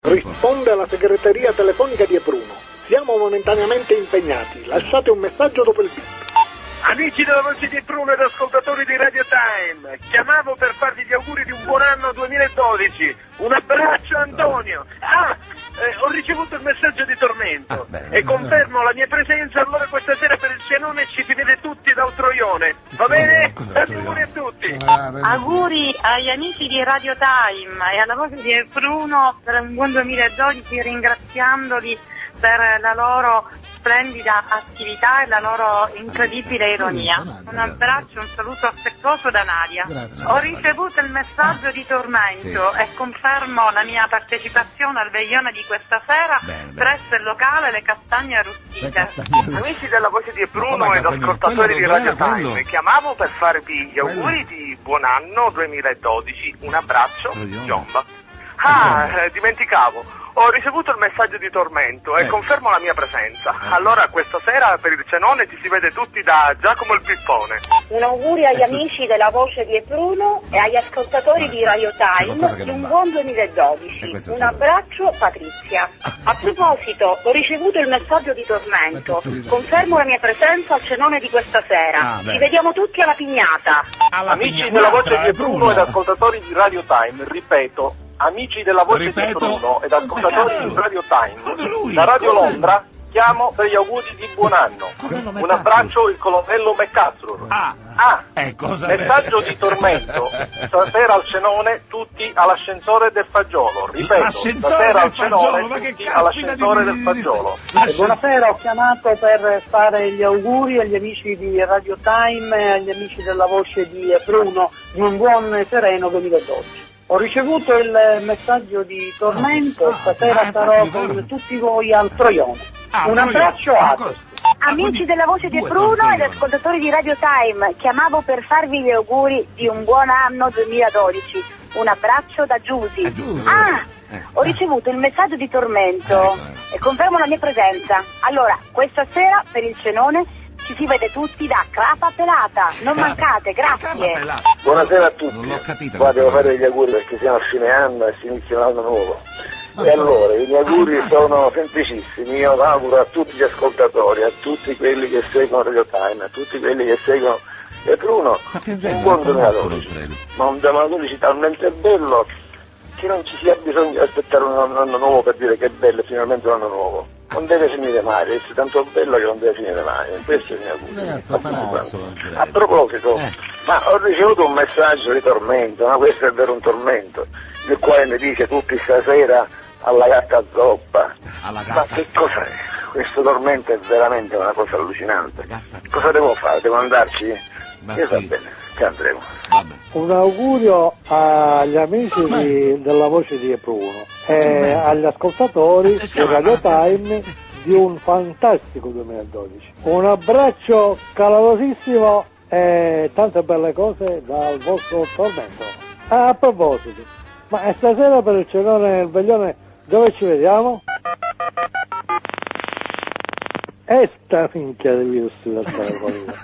Risponde alla segreteria telefonica di Bruno. Siamo momentaneamente impegnati. Lasciate un messaggio dopo il beep. Amici della voce di Bruno ed ascoltatori di Radio Time, chiamavo per farvi gli auguri di un buon anno 2012. Un abbraccio Antonio. Ho ricevuto il messaggio di tormento e confermo la mia presenza. Allora questa sera per il cenone ci si vede tutti dal Troione. Va bene? Auguri a tutti. Auguri agli amici di Radio Time e alla voce di Bruno per un buon 2012, ringraziandoli per la loro splendida attività e la loro incredibile ironia. Un abbraccio, un saluto affettuoso da Nadia. Ho ricevuto il messaggio di tormento e confermo la mia partecipazione al veglione di questa sera presso il locale Le Castagne Arrostite. Amici della voce di Bruno ed ascoltatori di Radio Time, chiamavo per farvi gli auguri di buon anno 2012. Un abbraccio, Giomba. Dimenticavo. Ho ricevuto il messaggio di tormento e confermo la mia presenza. Allora questa sera per il cenone ci si vede tutti da Giacomo il Pippone. Un augurio agli amici della voce di Bruno e agli ascoltatori di Radio Time di un buon 2012. Un abbraccio, Patrizia. A proposito, ho ricevuto il messaggio di tormento. Confermo la mia presenza al cenone di questa sera. Ci vediamo tutti alla pignata. Amici della voce di Bruno ed ascoltatori di Radio Time, ripeto. Amici della voce di Bruno ed ascoltatori di Radio Time, da Radio Londra chiamo per gli auguri di buon anno. Un abbraccio il colonnello McCaslur. Messaggio di tormento. Stasera al cenone tutti all'ascensore del Fagiolo. Ripeto, stasera al cenone tutti all'ascensore del Fagiolo. Buonasera, ho chiamato per fare gli auguri agli amici di Radio Time e agli amici della voce di Bruno di un buon e sereno 2012. Ho ricevuto il messaggio di tormento, stasera sarò con tutti voi al Troione. Un abbraccio a tutti. Amici della voce di Bruno ed ascoltatori di Radio Time, chiamavo per farvi gli auguri di un buon anno 2012. Un abbraccio da Giusy. Ho ricevuto il messaggio di tormento e confermo la mia presenza. Allora, questa sera per il cenone ci si vede tutti da Crapa Pelata. Non mancate, grazie. Buonasera a tutti. Qua devo fare gli auguri perché siamo a fine anno e si inizia l'anno nuovo. E allora, i miei auguri sono semplicissimi. Io auguro a tutti gli ascoltatori, a tutti quelli che seguono Radio Time, a tutti quelli che seguono Bruno, un buon 2012. Ma un 2012 talmente bello che non ci sia bisogno di aspettare un anno nuovo per dire che è bello e finalmente un anno nuovo. Non deve finire mai, deve essere tanto bello che non deve finire mai. Questo è il mio auguro. A proposito, ma ho ricevuto un messaggio di tormento, ma questo è vero un tormento, il quale mi dice tutti stasera alla gatta zoppa. Ma che cos'è? Questo tormento è veramente una cosa allucinante. Cosa devo fare? Devo andarci? Io va bene, che andremo. Un augurio agli amici della voce di Bruno e agli ascoltatori di Radio Time di un fantastico 2012. Un abbraccio calorosissimo e tante belle cose dal vostro tormento. A proposito, ma stasera per il cenone e il veglione dove ci vediamo? E sta minchia di virus del telefono.